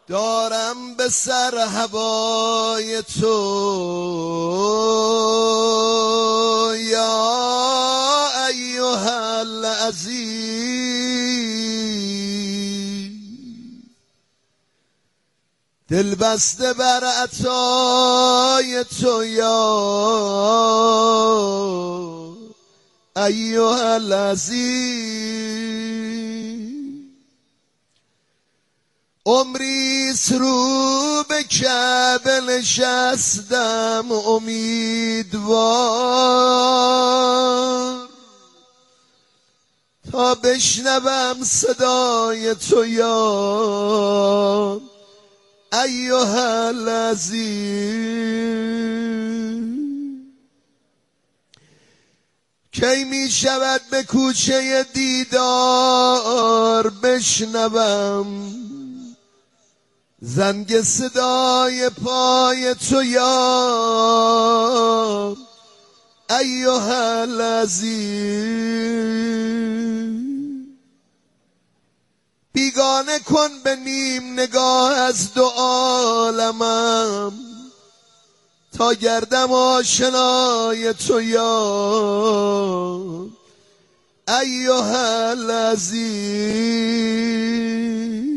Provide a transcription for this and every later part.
دارم به سر هوای تو یا ایها العزیز، دل بسته بر عطای تو یا ایها العزیز. عمریست رو به کعبه نشستم امیدوار تا بشنوم صدای تو یا ایها العزیز. کی می شود به کوچه دیدار بشنوم زنگ صدای پای تو یا ایها العزیز. بیگانه کن به نیم نگاه از دو عالمم تا گردم آشنای تو یا ایها العزیز.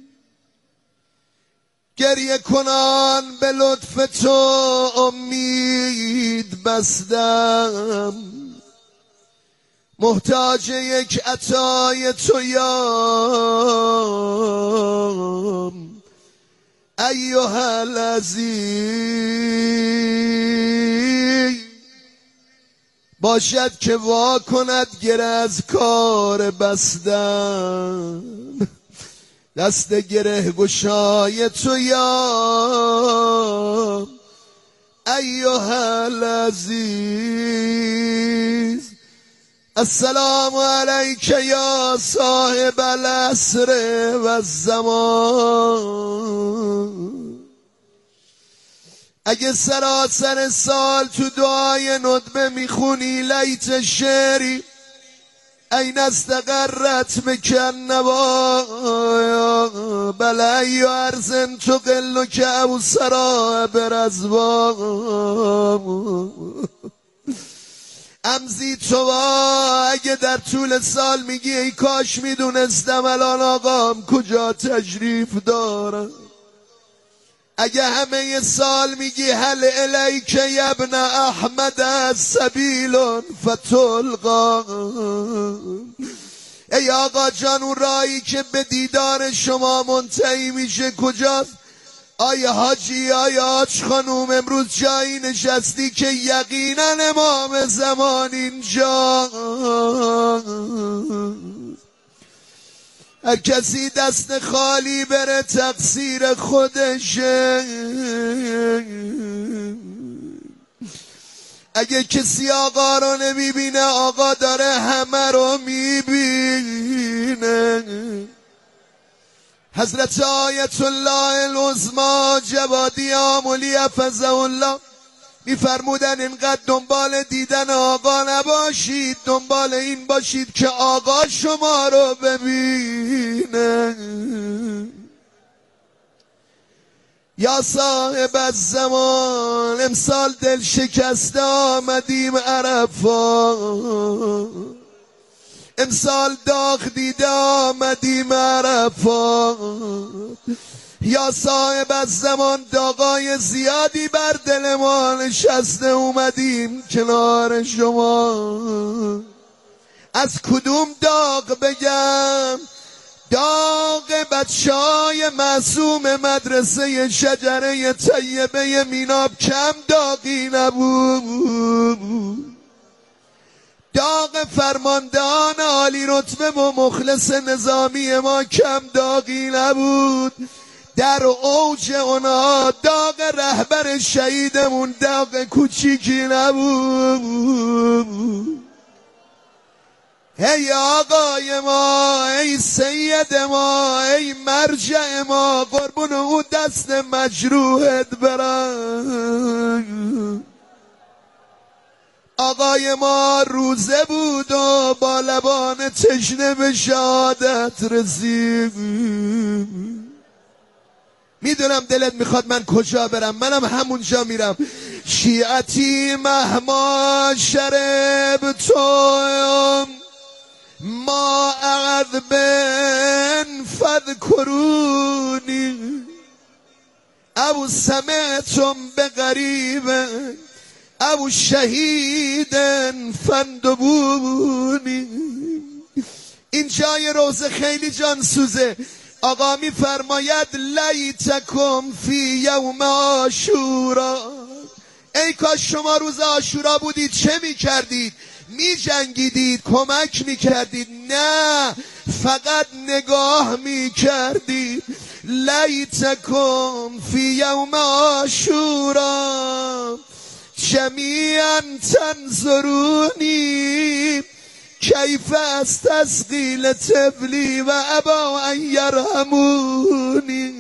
گریه کنان به لطف تو امید بستم، محتاج یک عطای تو یا ایها العزیز. باشد که وا کند گره از کار بستن، دست گره گشای تو یا ایها العزیز. السلام علیک یا صاحب العصر و الزمان. اگه سراسر سال تو دعای ندبه میخونی لیت شعری این استقرت بکن نوایا بله ای ارزن تو قلو که او سرا برزوان. امزی تو اگه در طول سال میگی ای کاش میدونستم الان آقام کجا تشریف دارم، اگه همه سال میگی هل الیک ابن احمد سبیل فتلقا، ای آقا جان اون راهی که به دیدار شما منتهی میشه کجاست؟ آیا حاجی آیا حاج خانوم امروز جایی نشستی که یقینا امام زمان اینجا؟ هر کسی دست خالی بره تقصیر خودشه. اگه کسی آقا رو نمیبینه آقا داره همه رو میبینه. حضرت آیت الله العظما جوادی آملی حفظه الله میفرمودن اینقدر دنبال دیدن آقا نباشید، دنبال این باشید که آقا شما رو ببینه. یا صاحب الزمان امسال دل شکسته آمدیم عرفات، امسال داغ دیده آمدیم عرفات. یا صاحب الزمان داغای زیادی بر دل ما نشسته اومدیم کنار شما. از کدوم داغ بگم؟ داغ بچهای معصوم مدرسه شجره طیبه میناب کم داغی نبود. داغ فرماندهان عالی رتبه و مخلص نظامی ما کم داغی نبود. در اوج اونا داغ رهبر شهیدمون داغ کوچیکی نبود. ای آقای ما، ای سید ما، ای مرجع ما، قربون اون دست مجروحت برم. آقای ما روزه بود و با لبان تشنه به شهادت رسید. میدونم دلت میخواد من کجا برم، منم همونجا میرم. شیعتی مهما شرب تو ما عذبن فذکرونی او سمعتم بغریبن او شهیدن فندبونی. این جای روزه خیلی جان سوزه. آقا می فرماید لیتکم فی یوم عاشورا، ای کاش شما روز عاشورا بودید. چه می کردید؟ می جنگیدید، کمک می کردید؟ نه، فقط نگاه می کردید. لیتکم فی یوم عاشورا جمیعا تنظرونی کیف استسقیل تبلی و ابا ان یرحمونی.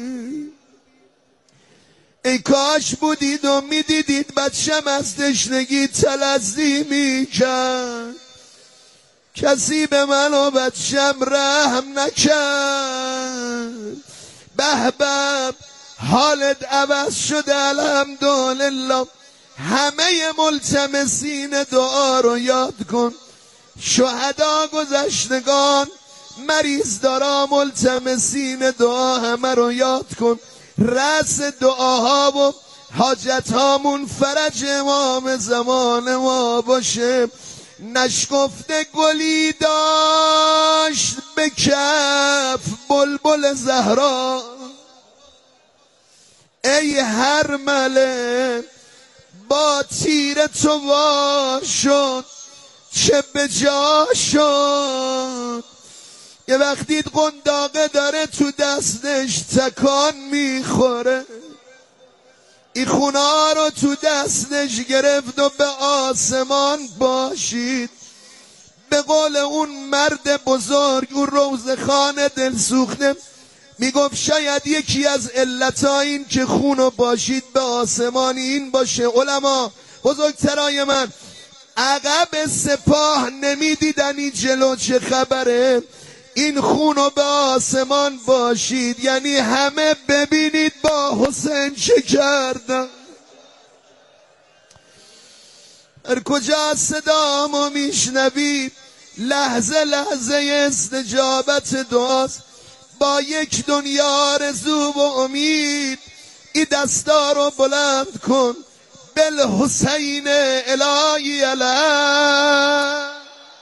ای کاش بودید و میدیدید بچم از تشنگی تلظی میکرد، کسی به من و بچم رحم نکرد. به به حالت عوض شده الحمدلله. همه ملتمسین دعا رو یاد کن، شهدا، گذشتگان، مریض دارا، ملتمسین دعا، همه رو یاد کن. رأس دعاها و حاجت هامون فرج امام زمان ما باشه. نشکفته گلی داشت به کف بلبل زهرا، ای هر مله با تیر تو وا شد چه به جا شد. یه وقتی قنداقه داره تو دستش تکان میخوره، این خونا رو تو دستش گرفت و به آسمان باشید. به قول اون مرد بزرگ، اون روزخان دلسوخته، میگفت شاید یکی از علتا این که خونو باشید به آسمان این باشه. علما بزرگترای من، عقب سپاه نمیدیدن این جلو چه خبره. این خونو به آسمان باشید یعنی همه ببینید با حسین چه کردن. هر کجا صدامو میشنوید لحظه لحظه استجابت دعاست. با یک دنیا آرزو و امید این دستا رو بلند کن. بالحسین الهی علیه.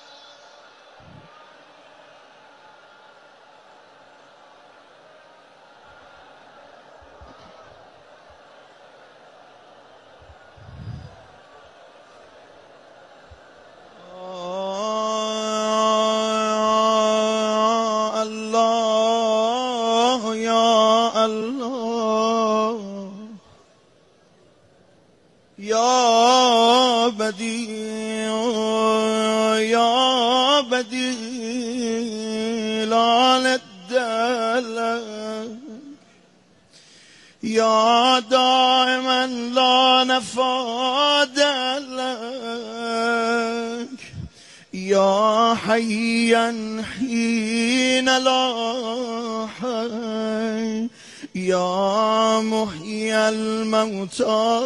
یا بدیع یا بدیع لال الدلق یا دائما لا نفاد لك یا حیا حین لا حی یا محیی الموتى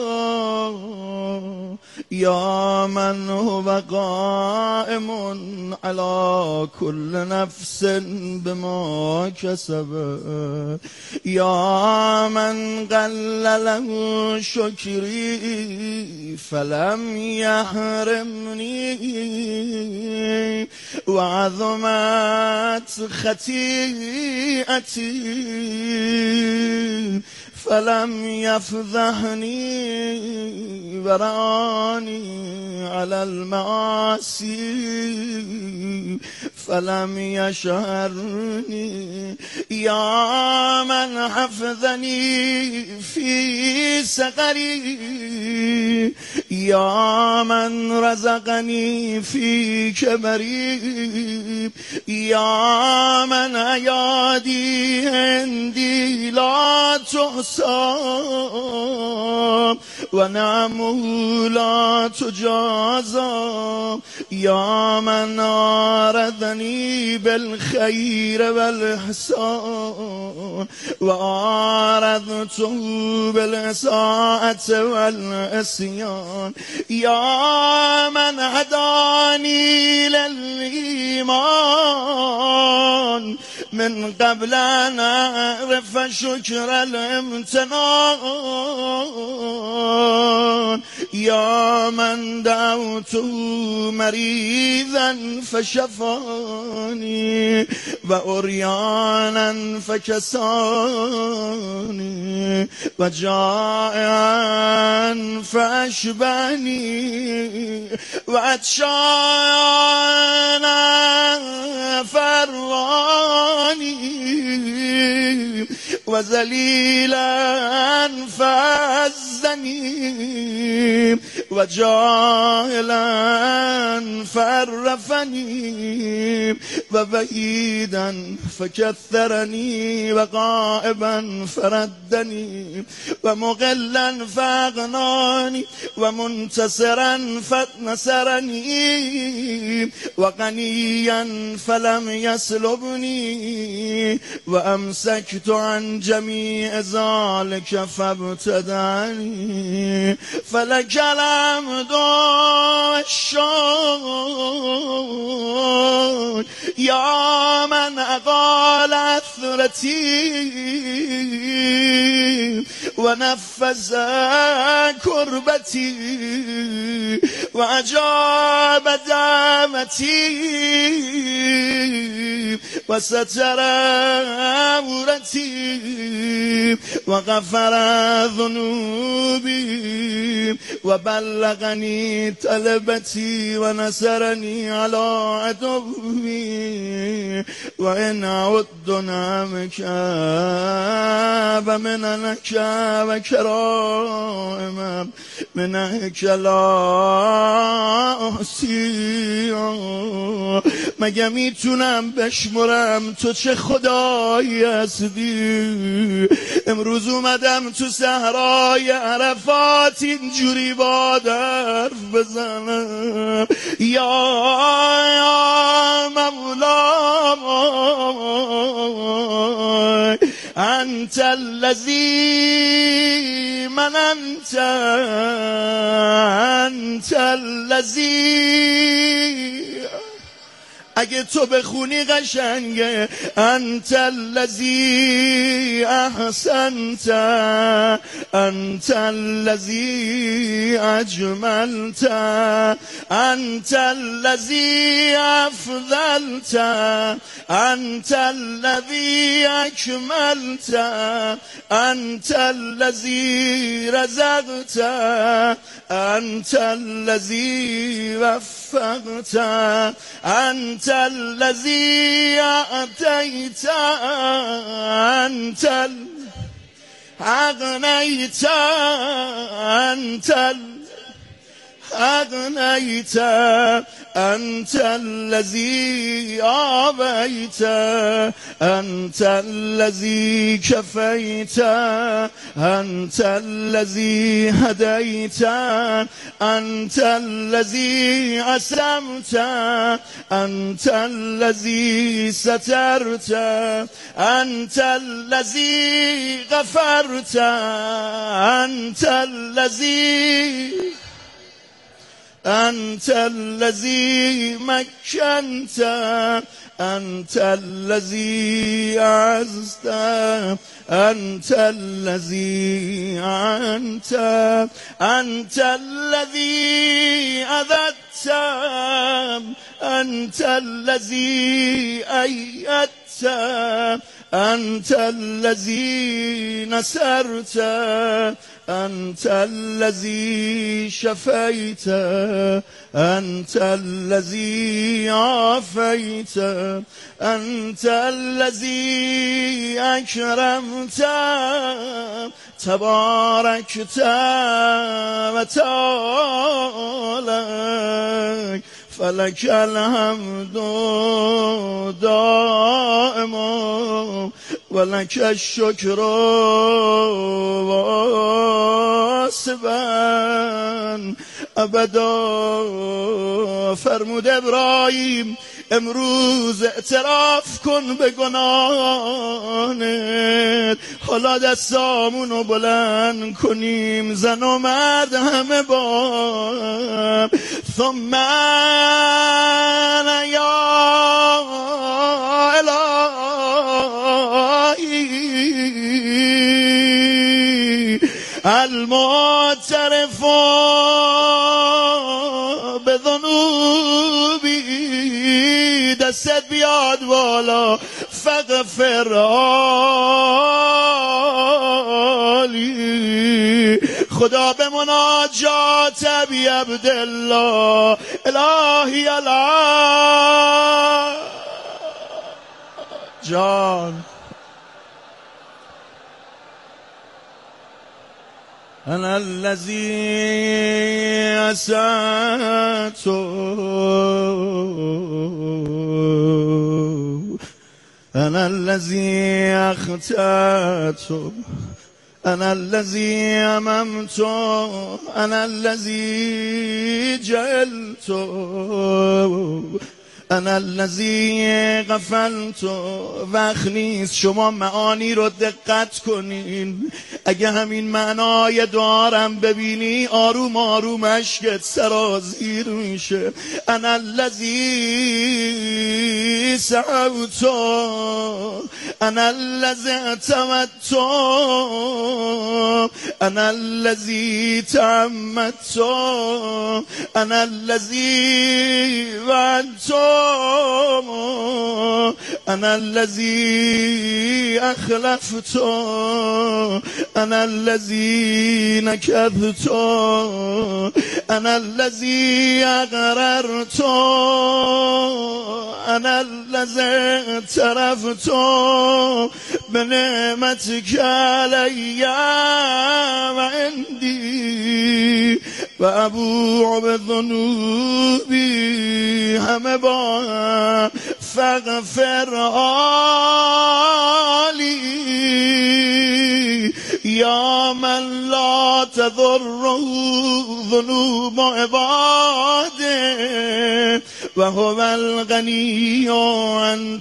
یا من هو قائم على كل نفس بما كسبت یا من قل له شکری فلم یحرمنی وعظمت خطیئتی فلم یفضحنی ورانی على المعاصی فلم یشهرنی یا من حفظنی فی سقری یا من رزقنی فی کبری یا من عیادی هندی لا تحصى ونعم لا تجازى يا من آردني بالخير والإحسان وآردته بالإساءة والعصيان يا من هداني للإيمان من قبل أن أعرف شكر الامتنان يا من دعوت مريضا فشفاني وعريانا فكساني وجائعا فأشبعني وعطشانا فراني وذليلا فعزني وجاهلا فعرفني وبعيدا فكثرني وغائبا فردني ومغلا فأغناني ومنتصرا فنصرني وغنيا فلم يسلبني وأمسكت عن جميع ذلك فابتدعني فلك الحمد والشكر يا من أقال أثرتي ونفذ كربتي وأجاب دعوتي وستر عورتي وغفر ذنوبي وبلغني طلبتي ونصرني على عدوي وإن عد نعمك فمنك وكرائم منك لا أحصي مگه میتونم بشمرم تو چه خدایی هستی امروز اومدم تو صحرای عرفات اینجوری با حرف بزنم یا مولا انت الذی من انت الذی اگه تو بخونی قشنگه انت الذی احسنت انت الذی اجملت انت الذی افضلت انت الذی اکملت انت الذی رزقت انت الذی وفقت انت الذي أعطيت أنت أغنيت أنت أغنيت أنت الذي آويت أنت الذي كفيت أنت الذي هديت أنت الذي أسلمت أنت الذي سترت أنت الذي غفرت أنت الذي مكنت أنت الذي أعزت أنت الذي أعنت أنت الذي أذدت أنت الذي أيدت أنت الذي نصرت أنت الذي شفيت أنت الذي عافيت أنت الذي أكرمت تباركت وتعالى فلك الحمد دائما ولک الشکر واسبا ابدا. فرمود ابراهیم امروز اعتراف کن به گناهانت، حالا دستامونو بلند کنیم زن و مرد همه با هم. ثم یا الهی المعترف به ذنوبی، دستت بیاد بالا، فغفر حالی. خدا به مناجات ابی عبدالله الهی الله جان انا الذی اسأت انا الذی اخطأت انا الذی اممت انا الذی جهلت انا الذی غفلت. وقت نیست شما معانی رو دقت کنین. اگه همین معنای دعارم ببینی آروم آروم اشکت سرازیر میشه. انا الذی سعوت انا الذی اعتمدت انا الذی تعمدت انا الذی وعدت انا الذی اخلفت انا الذی نکثت انا الذی اغررت انا الذی اعترفت بنعمتک علی و عندی و ابوء بذنوبی. همه با فغفر حالی یا من لا تضره ذنوب عباده و هو الغنی عن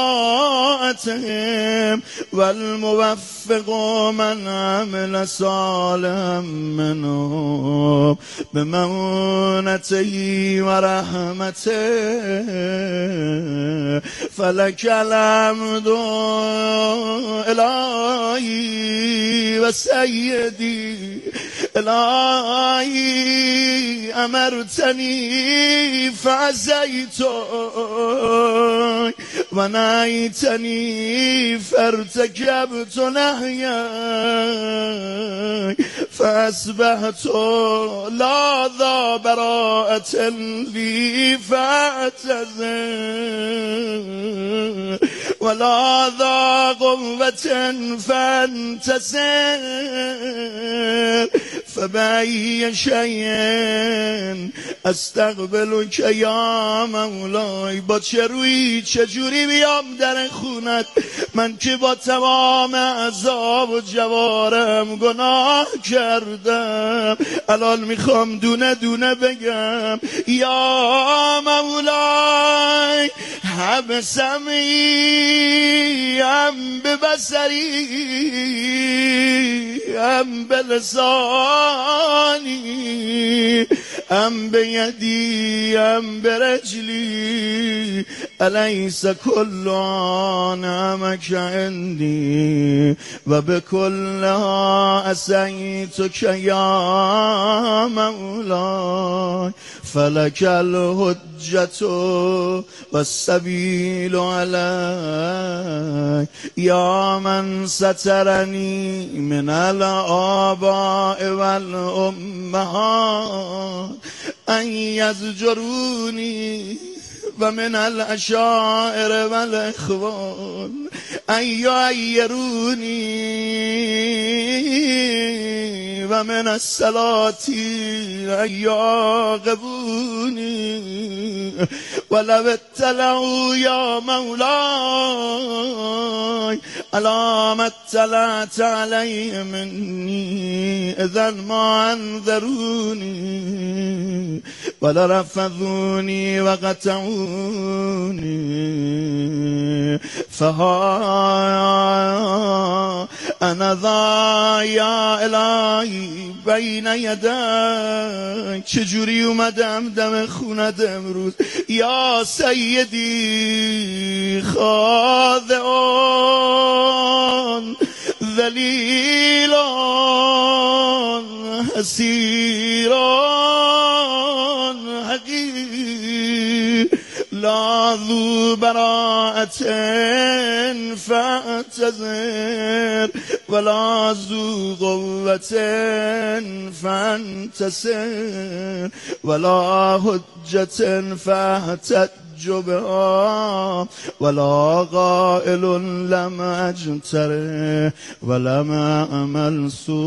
طاعتهم والموفق من عمل صالحا منهم بمعونته و رحمته. فلک الحمد الهی و سیدی الهی امرتنی فعصیت و نهیتنی فارتکبت نهیا فاصبحت لا ذا براءة لی فاعتذر ولا ذا قوة فانتصر فبأي شيء استقبلك یا مولای. با چه روی چجوری بیام در خونت من که با تمام اعضا و جوارم گناه کردم. الان میخوام دونه دونه بگم یا مولای هم سمعی هم به بصری هم به لسانی هم به یدی هم به رجلی الیس کل نعمک عندی و به کلها اسیتک یا مولای. فلک الحجة و السبیل علی یا من سترنی من الآباء والامهات ان یزجرونی و من الاشاعر والاخوان ان یعیرونی و من السلاطین یعاقبونی ولو اطلعوا یا مولاي الا ما اطلعت علیهم منی اذا ما انذرونی ولرفضونی وقطعونی فها انا ذا یا الهی بین یدک. چجوری اومدم دم خونت امروز یا سیدی خاضعان ذلیلان حسیران حقیر لا ذو براءة فاعتذر ولا ذو قوة فانتصر ولا حجة فاحتج بها ولا قائل لم اجتره ولم اعمل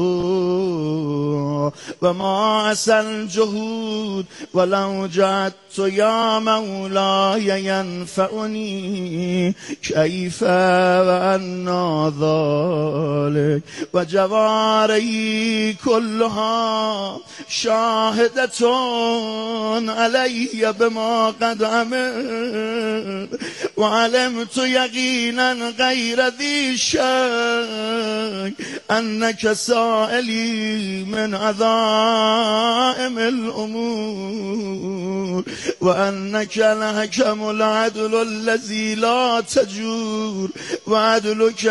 سوء وما عسى الجهود ولو جعدت یا مولاي ينفعني كيف وأنا ذلك وجواري كلها شاهدة علي بما قد عمل وعلمت يقينا غير ذي شك أنك سائلي من عظائم الأمور وأنك الحكم العدل الذي لا تجور وعدلك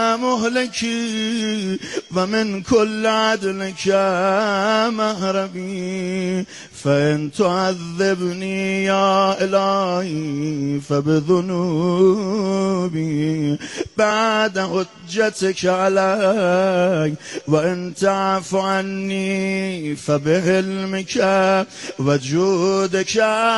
مهلكي ومن كل عدلك مهربي فإن تعذبني يا إلهي فبذنوبي بعد حجتك علي وإن تعف عني فبحلمك وجودك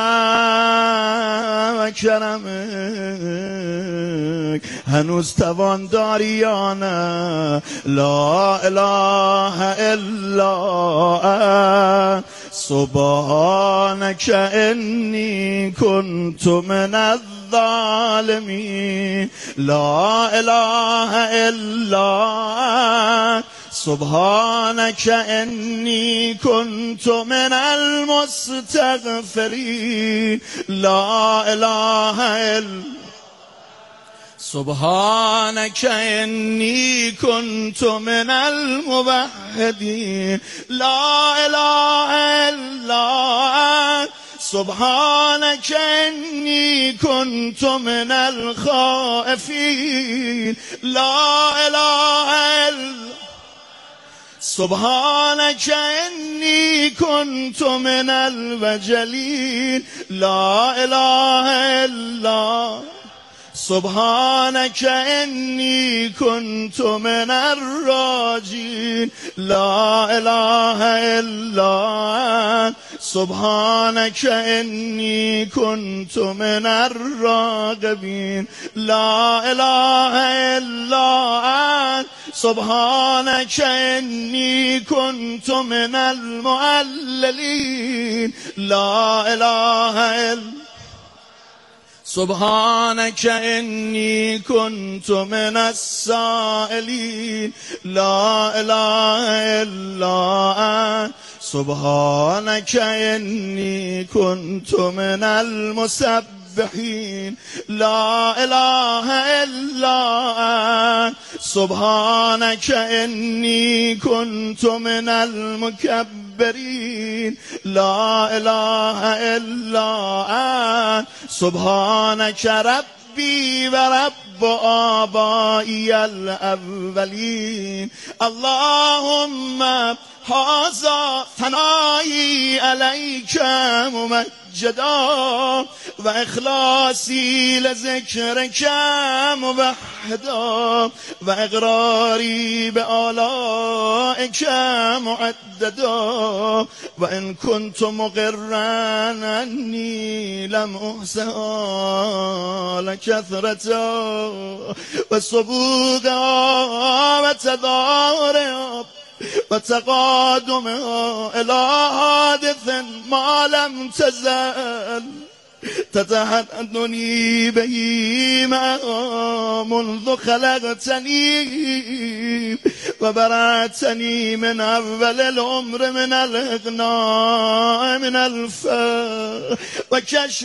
وكرمك هنوز توان داری یا نه لا اله الا انت سبحانك إني كنت من الظالمين لا إله إلا أنت سبحانك إني كنت من المستغفرين لا إله إلا سبحانك إني كنت من الموحدين لا إله إلا أنت سبحانك إني كنت من الخائفين لا إله إلا سبحانك إني كنت من الوجلين لا إله إلا سبحانك إني كنت من الراجين لا إله إلا أنت سبحانك إني كنت من الراغبين لا إله إلا أنت سبحانك إني كنت من المعللين لا إله إلا سبحانك إني كنت من السائلين لا إله إلا أنت سبحانك إني كنت من المسبحين لا إله إلا أنت سبحانك إني كنت من المكبرين لا إله إلا أنت سبحانك ربي ورب آبائي الأولين اللهم هذا ثنائي عليك ممجدا وإخلاصي لذكرك موحدا وإقراري بآلائك معددا وإن كنت مقرا أني لم أحصها لكثرة وصبوغا وتضارع و تقادمها الى حادث ما لم تزل تتحدني بهيما منذ خلقتني وبرأتني من أول العمر من الإغناء من الفقر وكشف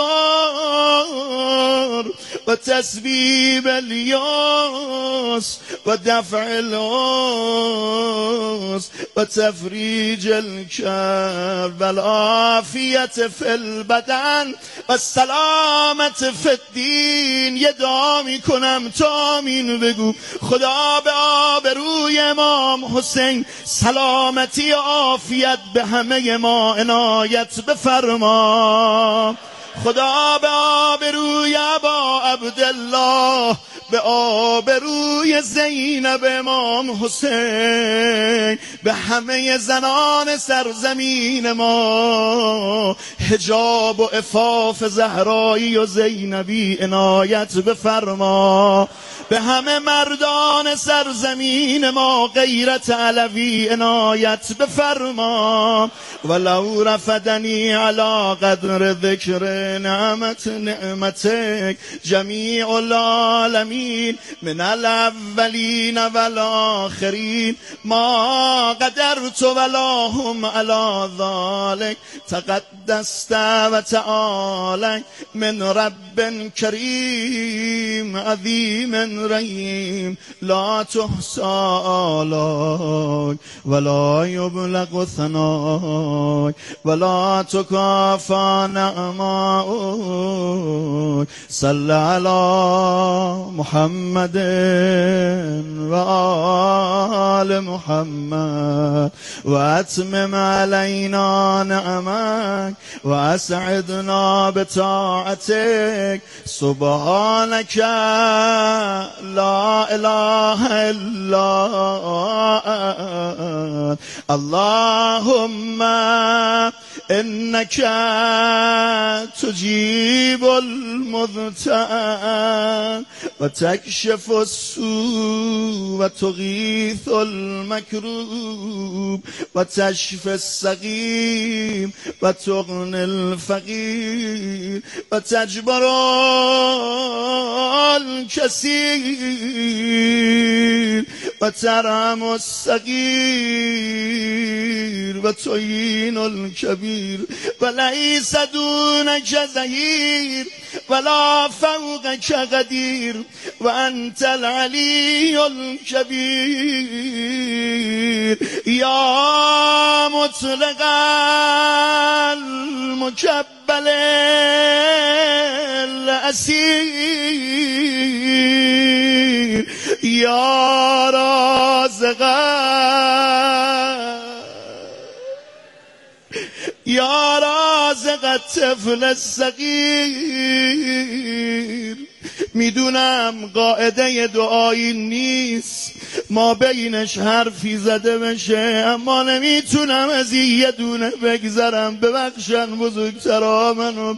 الضار وتسبيب الياس ودفع العوس وتفريج الكرب والعافية في البدن و سلامت فی الدین. یه دعا میکنم تا آمین بگو. خدا به آبروی امام حسین سلامتی و عافیت به همه ما عنایت بفرما. خدا به آبروی ابا عبدالله، به آبروی زینب امام حسین، به همه زنان سرزمین ما حجاب و عفاف زهرایی و زینبی عنایت بفرما. به همه مردان سرزمین ما غیرت علوی عنایت بفرما. ولو رفدنی علی قدر ذکر نعمتک جمیع العالمین من الاولین والآخرین ما قدرت ولا هم علی ذلک تقدست و تعالی من رب کریم عظیم رحیم لا تحصى آلاک ولا یبلغ ثناک ولا تکافى نعماک. صل علی محمد و آل محمد و اتمم علینا نعمک و اسعدنا بطاعتک. سبحانک لا اله الا انت اللهم انك تجيب المضطر وتكشف السوء وتغيث المكروب وتشفي السقيم وتغني الفقير وتجبر الكثير وترحم الصغير وتعين الكبير وليس دونك ظهير ولا فوقك قدير وأنت العلي الكبير. يا مطلق المكبل الأسير يا رازق یا رازق الطفل الصغیر. میدونم قاعده دعایی نیست ما بینش حرفی زده بشه، اما نمیتونم از یه دونه بگذرم. ببخشن بزرگترا منو.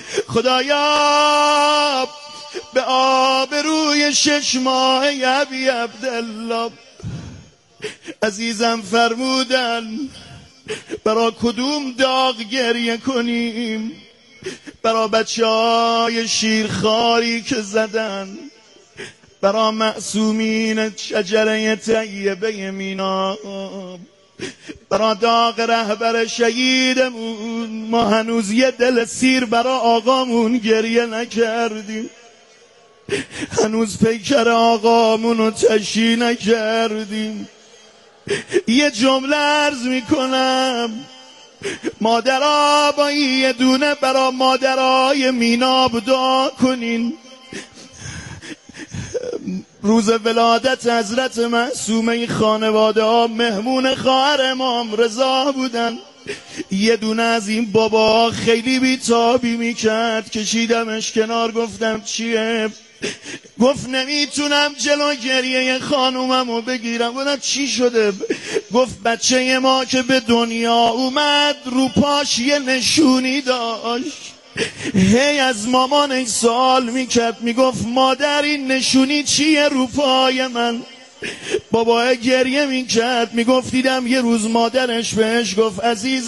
خدایا به آبروی 6 ماه ابی عبدالله عزیزم فرمودن برا کدوم داغ گریه کنیم؟ برا بچه‌های شیرخواری که زدن، برا معصومین شجره طیبه مینا، برا داغ رهبر شهیدمون. ما هنوز یه دل سیر برا آقامون گریه نکردیم، هنوز پیکر آقامونو تشییع نکردیم. یه جمله عرض میکنم، مادرها با یه دونه برا مادرهای میناب دعا کنین. روز ولادت حضرت معصومه خانواده ها مهمون خواهر امام رضا بودن. یه دونه از این بابا خیلی بیتابی میکرد، کشیدمش کنار گفتم چیه؟ گفت نمیتونم جلو گریه خانوممو بگیرم. گفتم چی شده؟ گفت بچه ما که به دنیا اومد رو پاش یه نشونی داشت. هی از مامانش سوال میکرد، میگفت مادر این نشونی چیه رو پای من؟ بابا گریه میکرد، میگفت دیدم یه روز مادرش بهش گفت عزیز